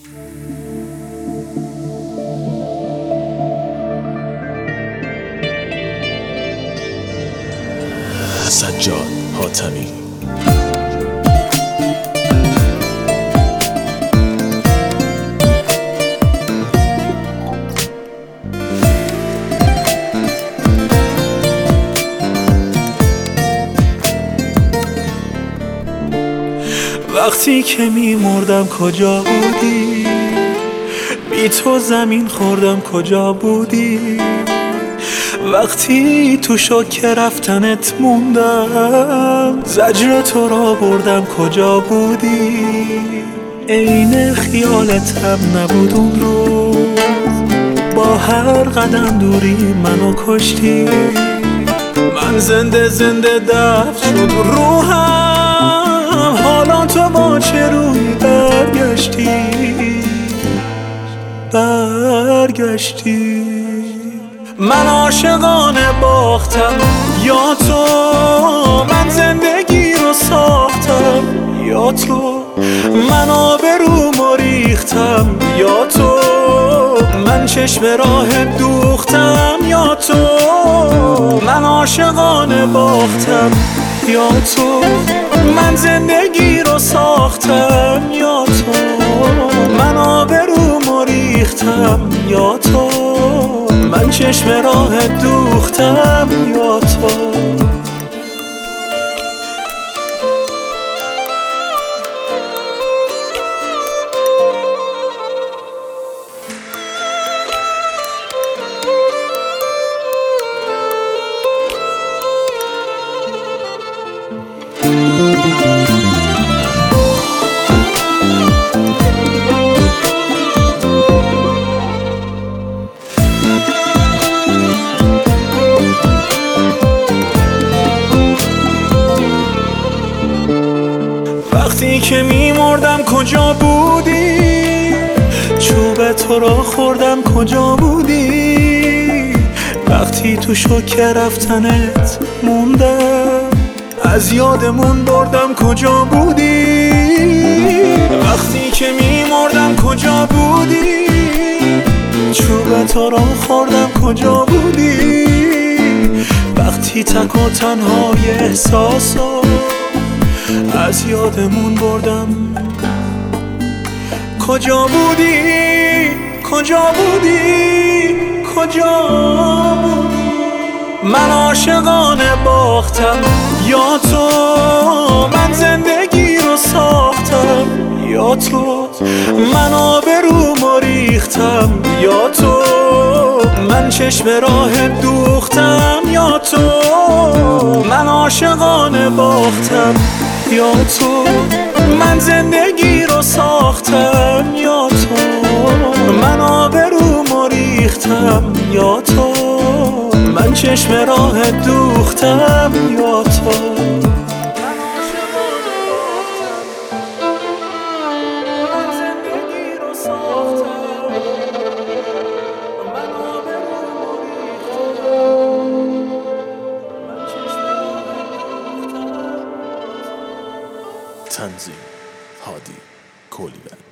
سجاد حاتمی. وقتی که میمردم کجا بودی؟ بی تو زمین خوردم کجا بودی؟ وقتی تو شوک رفتنت موندم، زجر تو را بردم کجا بودی؟ عین خیالت هم نبود اون روز، با هر قدم دوری منو کشتی. من زنده زنده دفن شد روحم، حالا تو با چه روی برگشتی؟ من عاشقانه باختم یا تو، من زندگی رو ساختم یا تو، من آبرومو ریختم یا تو، من چشم راه دوختم یا تو. من عاشقانه باختم یا تو، من زندگی رو ساختم یا تو، من آبرومو ریختم یا تو، من چشم راه دوختم یا تو. وقتی که میمردم کجا بودی؟ چوب تو را خوردم کجا بودی؟ وقتی تو شوک رفتنت موندم، از یادمون بردم کجا بودی؟ وقتی که میمردم کجا بودی؟ چوب تو را خوردم کجا بودی؟ وقتی تک و تنهای احساسو از یادمون بردم کجا بودی؟ کجا بودی؟ کجا بودی؟ من عاشقانه باختم یا تو، من زندگی رو ساختم یا تو، من آبرومو ریختم یا تو، من چشم راه دوختم یا تو. من عاشقانه باختم یا تو، من زندگی رو ساختم یا تو، من آبرومو ریختم یا تو، من چشم راه دوختم یا تو. تنظیم هادی کولیبن.